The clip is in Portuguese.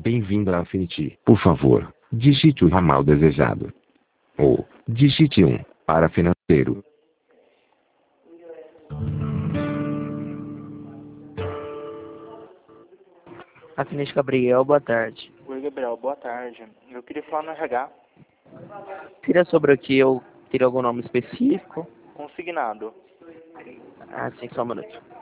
Bem-vindo à Affinity. Por favor, digite o ramal desejado. Ou, digite 1, para financeiro. Affinity Gabriel, boa tarde. Oi, Gabriel, boa tarde. Eu queria falar no RH. Seria sobre o que eu teria algum nome específico? Consignado. Ah, sim, só um minuto.